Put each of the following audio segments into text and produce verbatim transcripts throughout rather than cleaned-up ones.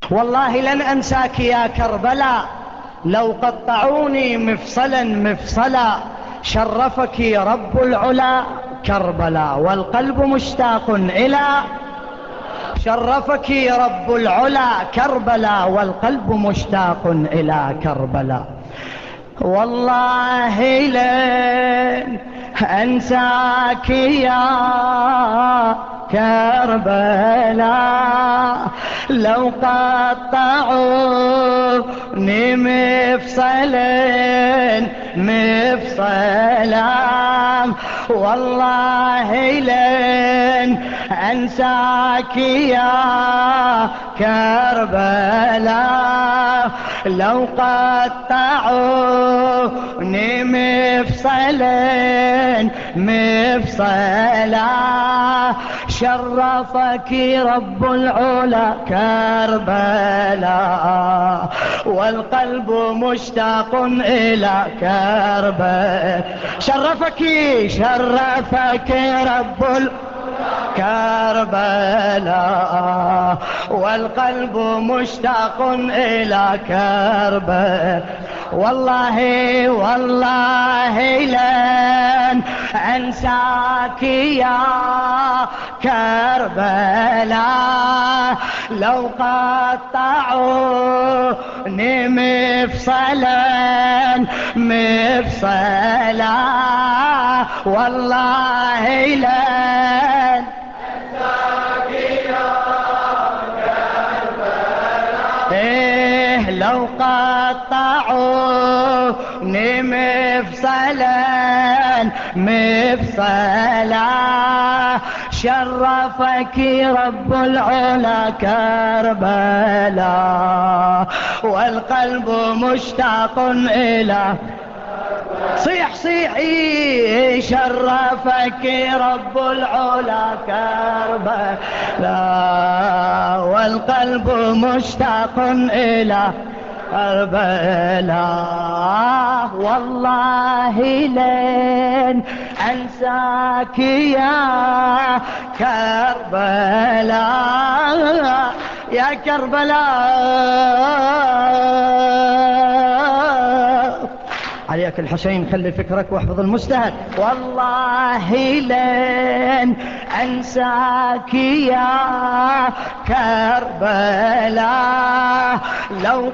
والله لن أنساك يا كربلاء، لو قطعوني مفصلا مفصلا، شرفك رب العلا كربلاء، والقلب مشتاق إلى شرفك رب العلا كربلاء، والقلب مشتاق إلى كربلاء. والله لن أنساك يا كربلاء، لو قطعوني مفصلين مفصلا، والله لن أنساك يا كربلاء، لو قطعوني مفصلين مفصلا، شرفك رب العلا كربلاء، والقلب مشتاق إلى كربلاء. شرفك شرفك رب العلا كربلاء، والقلب مشتاق إلى كربلاء. والله والله لن أنساك يا كربلاء، لو قطعوني مفصلا مفصلا، والله لن أنساك يا كربلاء، إيه لو قطعوني مفصلا مفصلا، شرفك رب العلا كربلاء، والقلب مشتاق إلى صيح صيحي. شرفك رب العلا كربلاء، والقلب مشتاق إلى كربلاء. والله لن أنساك يا كربلاء يا كربلاء. عليك الحسين، خلي فكرك واحفظ المجتهد. والله لن أنساك يا كربلاء، لو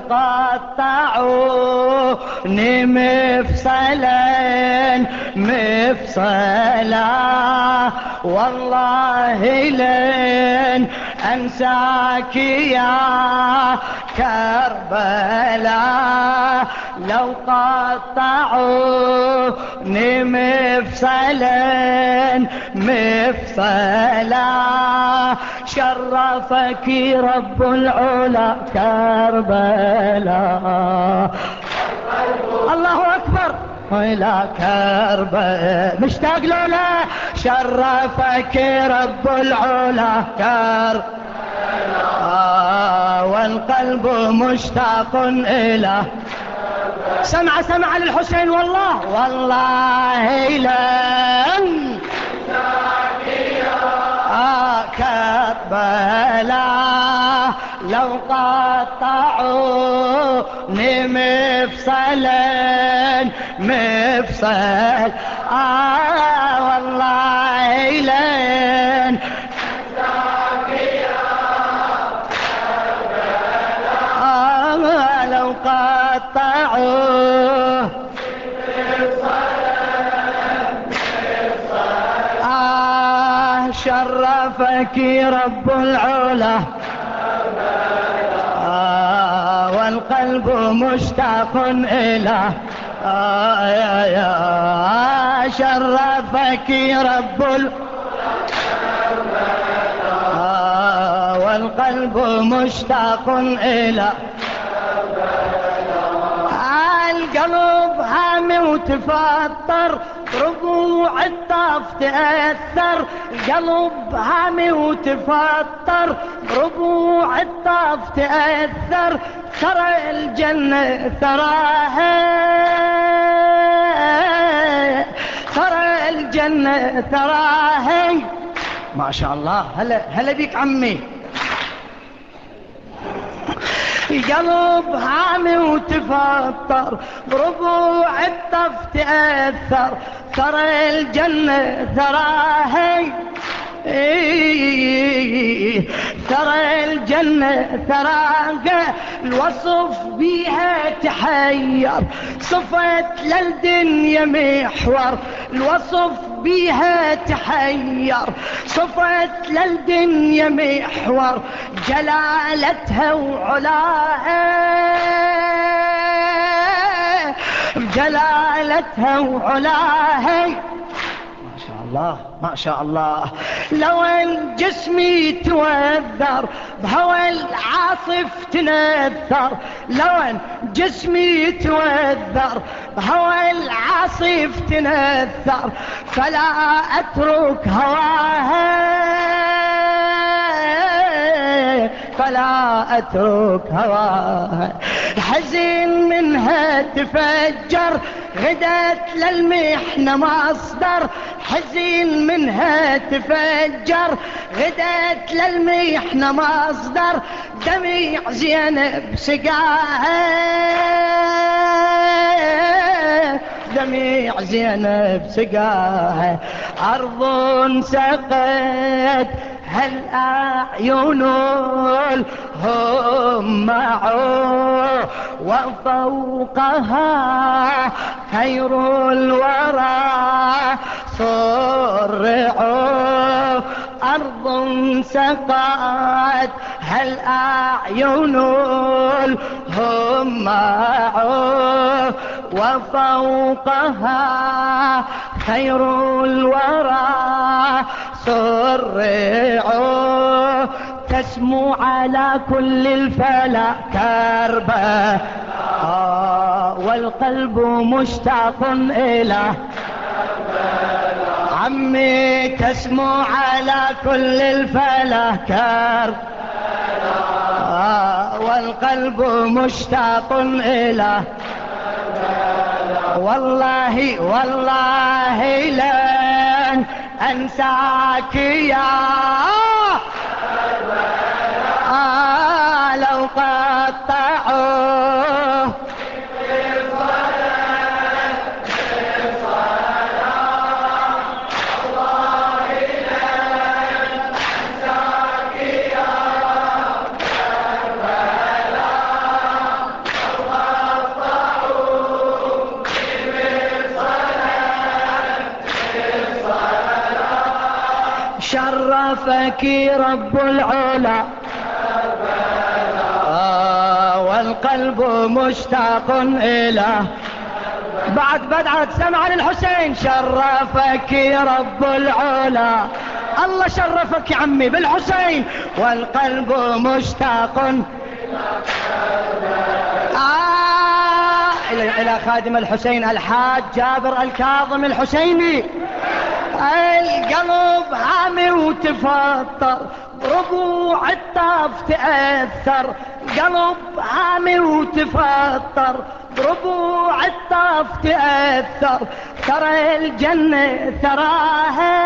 قطعوني مفصلا مفصلا، والله لن أنساك يا كربلاء، لو قطعوني مفصلا مفصلا، شرفك رب العلا كربلاء. الله أكبر إلى كربلاء، مشتاق لنا. شرفك رب العلا كربلاء، والقلب مشتاق إلى سمع سمع للحسين. والله والله لن كربلاء، لو قطعوني مفصلا مفصل، آه والله لن آه لو قطعوه آه شرفك رب العلا، آه والقلب مشتاق إلى آه يا يا شرفك رب العلا، آه والقلب مشتاق إلى القلب هامي وتفطر، ربوع الطاف تأثر. القلب هامي وتفطر، ربوع الطاف تأثر. ترى الجنة تراها، ترى الجنة تراها. ما شاء الله، هلا هلا بيك عمي. قلب هامي وتفطر بربوع الطف تأثر ترى الجنة ثراها ترى الجنة ثراها الوصف بيها تحير صفت للدنيا محور الوصف بيها تحير صفت للدنيا محور جلالتها وعلاها جلالتها وعلاها ما شاء الله ما شاء الله. لو الجسم يتوذر بهوى العاصف تنثر لو الجسم يتوذر بهوى العاصف تنثر فلا أترك هواها فلا أترك هواها الحزين منها تفجر غدت للمحنة مصدر حزين منها تفجر غدت للمحنة مصدر دمع زينب سقاها دمع زينب سقاها أرض سقت هالأعين هم معه وفوقها خير الورى صرعوا أرض سقت هالأعين هم معه وفوقها خير الورى صرعوا تسمو على كل الفلا كربة آه والقلب مشتاق إلى عمي تسمو على كل الفلا كربة آه والقلب مشتاق إلى والله والله لن أنساك يا آه لو قطعوا شرفك رب العلا آه والقلب مشتاق إلى بعد بدعة سمع للحسين شرفك رب العلا الله شرفك يا عمي بالحسين والقلب مشتاق آه إلى, إلى خادم الحسين الحاج جابر الكاظم الحسيني القلب هامي وتفطر ربوع الطاف تأثر قلب هامي وتفطر ربوع الطاف تأثر ترى الجنة ثراها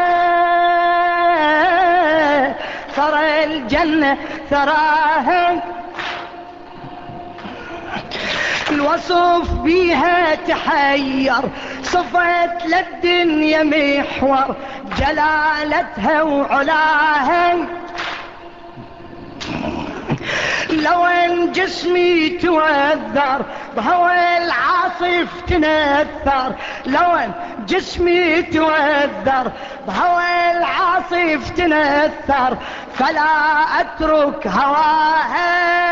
ترى الجنة ثراها الوصف بيها تحير صفت للدنيا محور جلالتها وعلاها لو ان جسمي توذر بهوى العاصف تنثر لو ان جسمي توذر بهوى العاصف تنثر فلا اترك هواها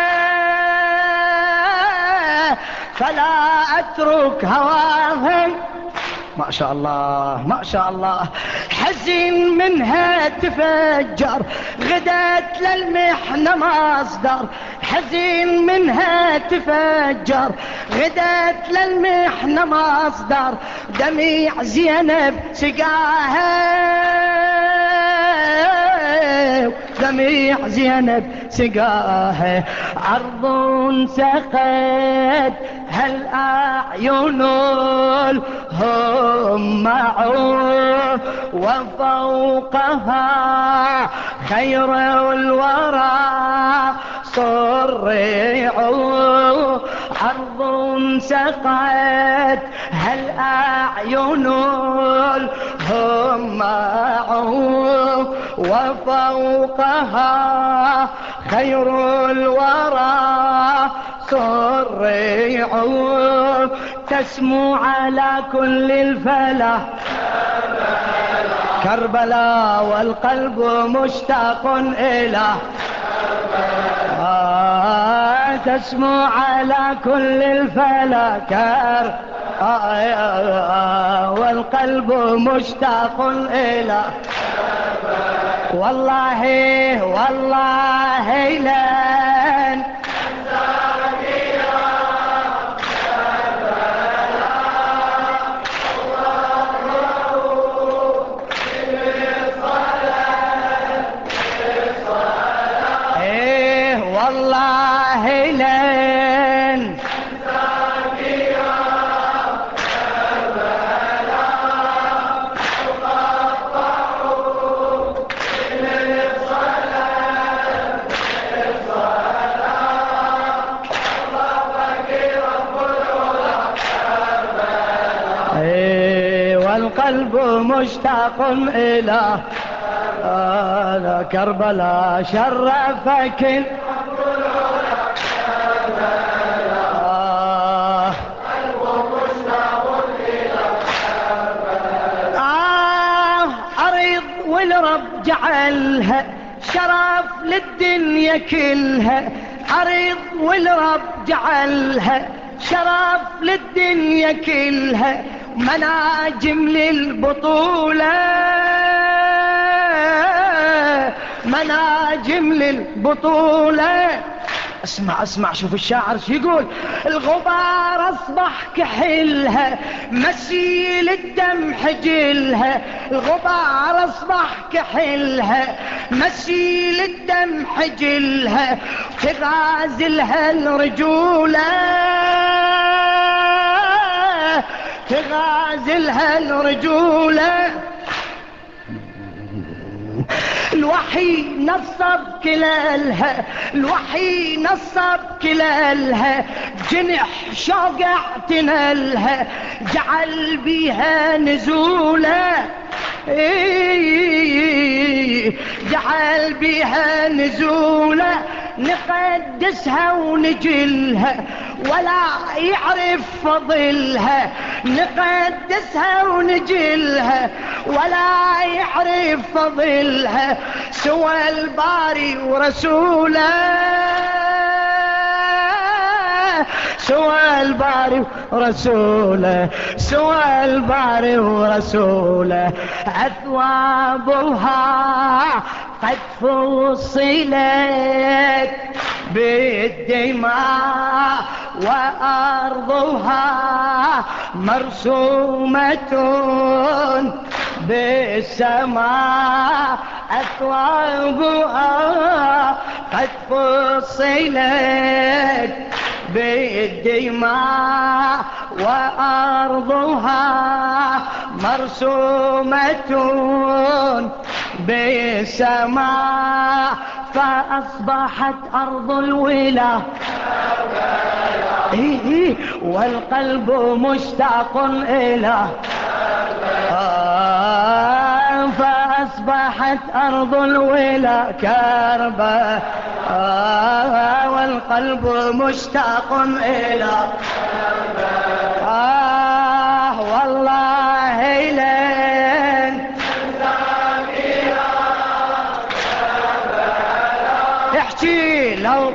فلا أترك هواها ما شاء الله ما شاء الله حزين منها تفجر غدت للمحنة مصدر حزين منها تفجر غدت للمحنة مصدر دمع زينب سقاها دمع زينب سقاها أرض سقت هالأعين هم معه وفوقها خير الورى صرعوا أرض سقت هل أعين هم معوا وفوقها خير الورى صرعوا تسمو على كل الفلا كربلاء والقلب مشتاق إلى آه تسمو على كل الفلا كر آه والقلب مشتاق إلى والله والله لن والله لن والقلب مشتاق إلى آه كربلاء شرفك والرب جعلها شرف للدنيا كلها عريض والرب جعلها شرف للدنيا كلها مناجم للبطولة مناجم للبطولة اسمع اسمع شوف الشاعر شو يقول الغبار اصبح كحلها مسيل الدم حجلها الغبار اصبح كحلها مسيل الدم حجلها تغازلها الرجولة تغازلها الرجولة الوحي نصب كلالها الوحي نصب كلالها جنح شوق اعتنالها جعل بيها نزولة جعل بيها نزولة نقدسها ونجلها ولا يعرف فضلها نقدسها ونجلها ولا يعرف فضلها سوى الباري ورسوله سوى الباري ورسوله سوى الباري ورسوله أثوابها قد فصلت بالدماء وأرضها مرسومة بالسماء أثوابها قد فصلت بالدماء وأرضها مرسومة بالسماء فأصبحت أرض الولا إيه إيه والقلب مشتاق إلى آه فأصبحت أرض الولا كربلاء آه والقلب مشتاق إلى آه والله لن احكي لو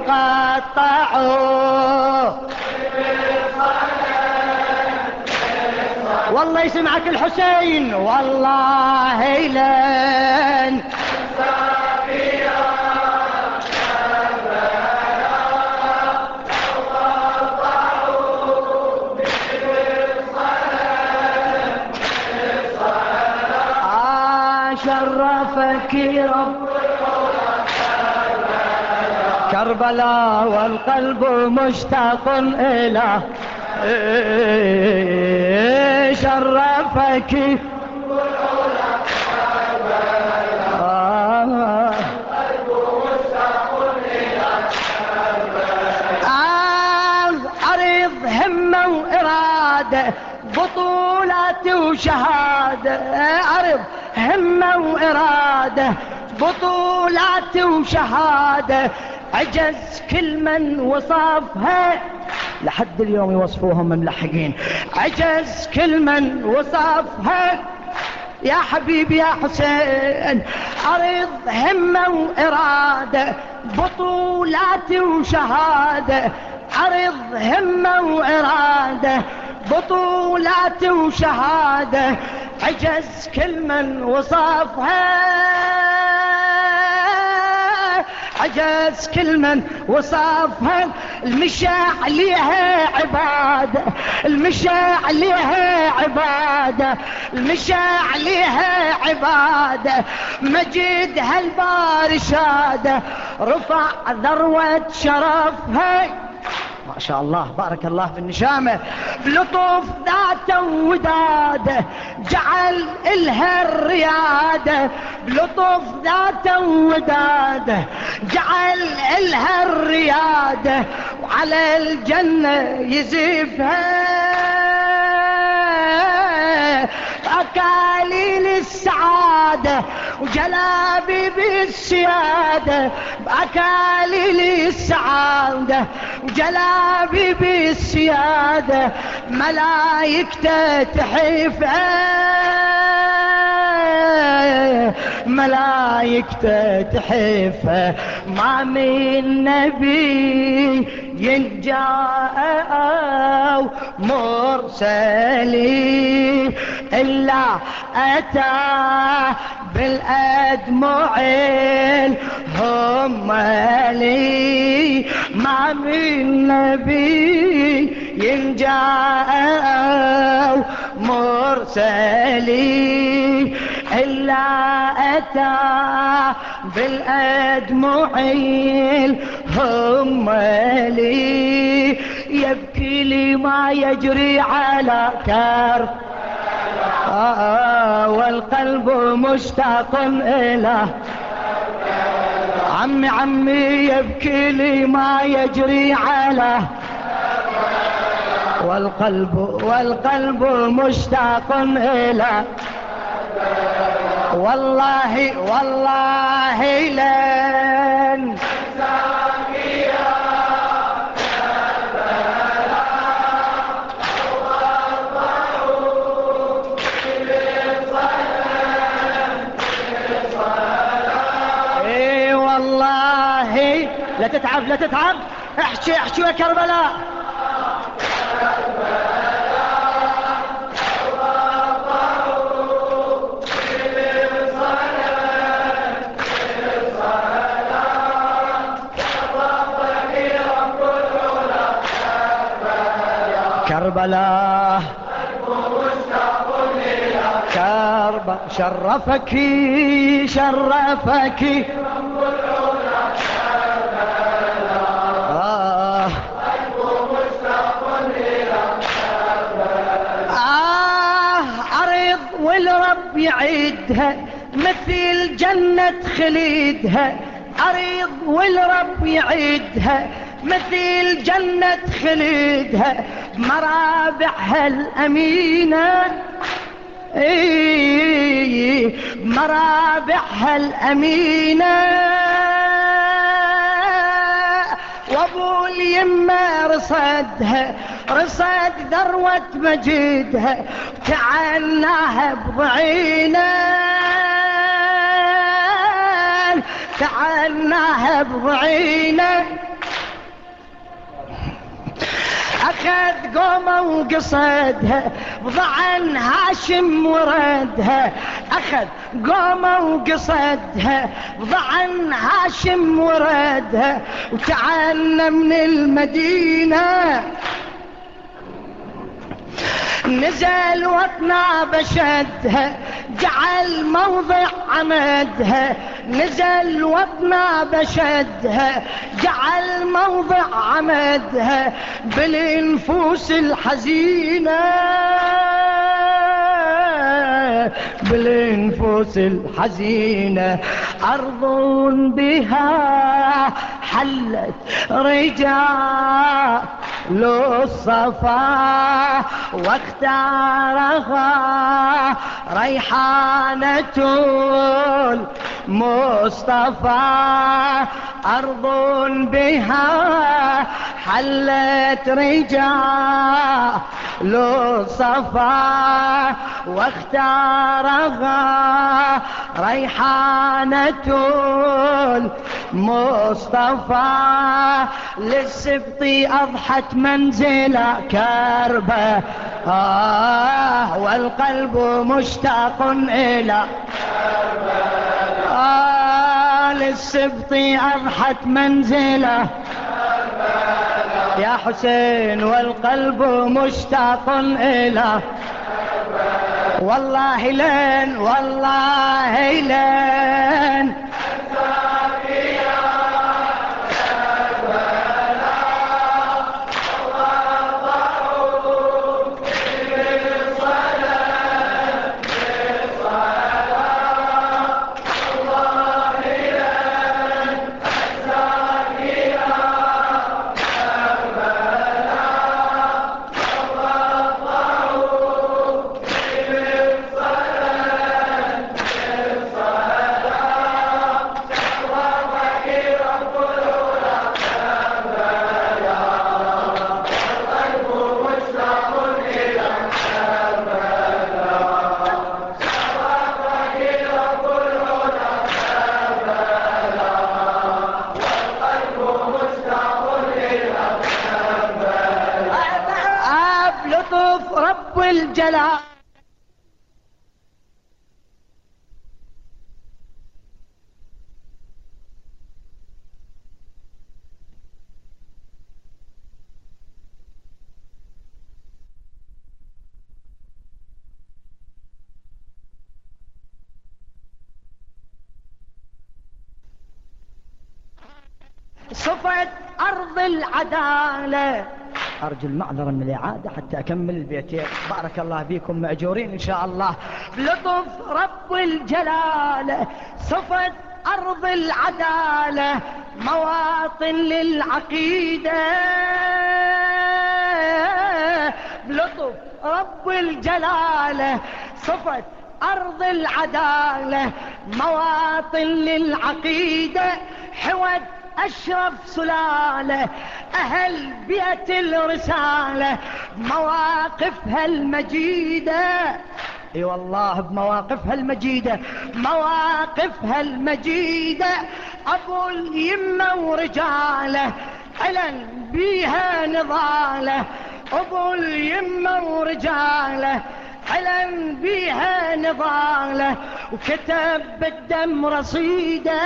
قطعوا والله يسمعك الحسين والله لن شرفك رب كربلاء والقلب مشتاق إلى شرفك وإرادة بطولات وشهادة، أرض همة وإرادة بطولات وشهادة، عجز كل من وصفها لحد اليوم يوصفوهم مملحقين، عجز كل من وصفها يا حبيبي يا حسين. أرض همة وإرادة بطولات وشهادة، أرض همة وإرادة بطولات وشهادة، عجز كل من وصفها، عجز كل من وصفها. المشى عليها عبادة، المشى عليها عبادة، المشى عليها عبادة، مجد هالبار شادة، رفع ذروة شرفها. ما شاء الله بارك الله في النشامة، بلطف ذاته وداده جعل إلها الريادة، بلطف ذاته وداده جعل إلها الريادة، وعلى الجنة يزفها أكاليل السعادة وجلابي بالسيادة، بأكاليل السعادة وجلابي بالسيادة، ملايكته تحفها، ملايكته تحفها. ما من نبي ينجاء أو مرسلي إلا أتى بالأدمع الهم لي، ما من نبي ينجاء أو مرسلي إلا أتى بالأدمع الهم لي، يبكي لي ما يجري على كرب آه والقلب مشتاق إلى عمي عمي، يبكي لي ما يجري على والقلب والقلب مشتاق إلى، والله والله لن اي والله لا تتعب لا تتعب، احكي احكي يا كربلاء. كربلاء كرب شرفك شرفك آه آه أرض والرب يعيدها مثل جنة خليدها، أرض والرب يعيدها مثل جنة خليدها، مرابعها الأمينة اي مرابعها الأمينة، وابو اليمة رصدها رصد ذروة مجدها، تعناها بضعينا تعناها بضعينا، أخذ قومه وقصدها بضعن هاشم وردها، أخذ قومه وقصدها بضعن هاشم وردها، وتعالى من المدينة نزل وطنا بشدها، جعل موضع عمدها، نزل وطنا بشدها جعل موضع عمدها، بالنفوس الحزينة بالنفوس الحزينة، أرض بها حلت رجال الصفا واختارها ريحانة المصطفى أرض بها حلت رجال الصفا واختارها ريحانة المصطفى للسبط أضحت منزل كربة آه والقلب مشتاق إلى آه للسبط أضحت منزله يا حسين والقلب مشتاق إلى والله لين والله لين رب الجلال صفت أرض العدالة. أرجو المعذرة من الإعادة حتى أكمل البيتين. بارك الله فيكم مأجورين إن شاء الله. بلطف رب الجلال صفت أرض العدالة مواطن للعقيدة. بلطف رب الجلال صفت أرض العدالة مواطن للعقيدة حوت أشرف سلالة أهل بيت الرسالة مواقفها المجيدة. اي والله بمواقفها المجيدة مواقفها المجيدة أبو اليمة ورجاله علن بيها نضاله. أبو اليمة ورجاله علن بيها نضاله وكتب بالدم رصيده.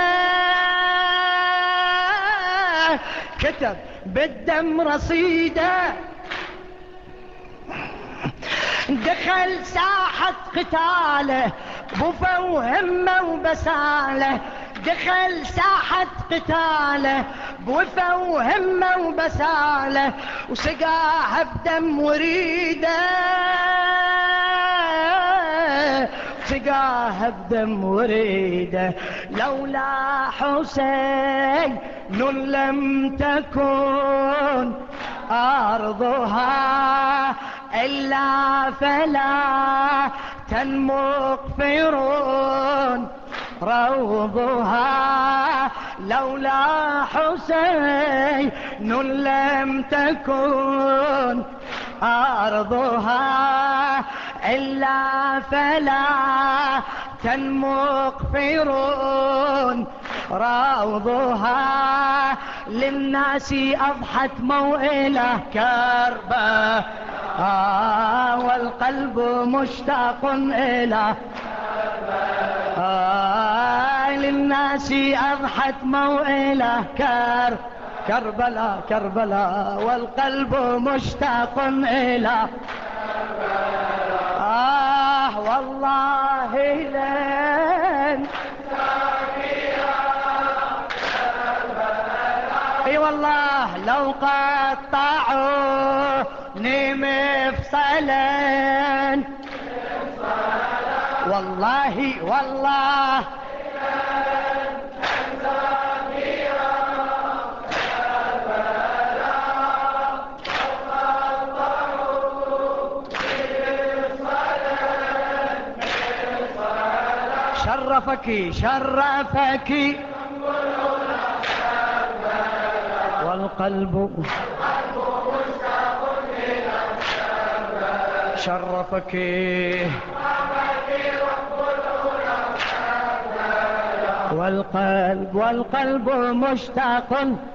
كتب بالدم رصيده دخل ساحة قتاله بوفا وهمة وبساله. دخل ساحة قتاله بوفا وهمة وبساله وسقاها بدم وريده. سقاها بدم وريده لولا حسين لم تكن أرضها إلا فلا مغفرون روضها. لولا حسين لم تكن أرضها إلا فلا مغفرون روضها. للناس أضحت موئلة كربة آه والقلب مشتاق إلى آه. للناس أضحت موئلة كر كربلاء كربلاء والقلب مشتاق إلى آه والله لن اي والله لو قطعوني مفصلا والله والله شرفك شرفك والقلب شرفك والقلب والقلب مشتاق